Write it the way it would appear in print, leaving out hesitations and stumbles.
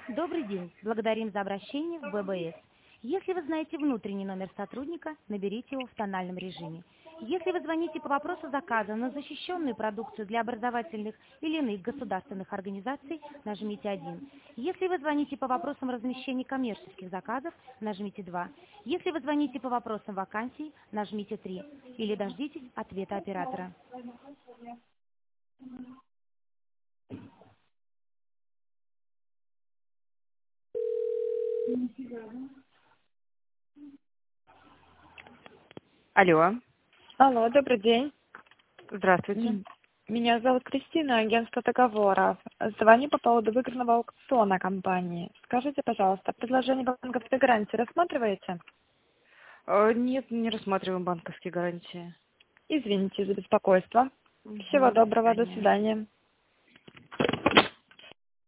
Добрый день. Благодарим за обращение в ББС. Если вы знаете внутренний номер сотрудника, наберите его в тональном режиме. Если вы звоните по вопросу заказа на защищенную продукцию для образовательных или иных государственных организаций, нажмите 1. Если вы звоните по вопросам размещения коммерческих заказов, нажмите 2. Если вы звоните по вопросам вакансий, нажмите 3. Или дождитесь ответа оператора. Алло, Алло, добрый день. здравствуйте. Меня зовут Кристина, агентство договоров. Звоню по поводу выигранного аукциона компании. Скажите, пожалуйста, предложение банковской гарантии рассматриваете? Нет, не рассматриваем банковские гарантии. Извините за беспокойство. Всего До доброго, до свидания. свидания.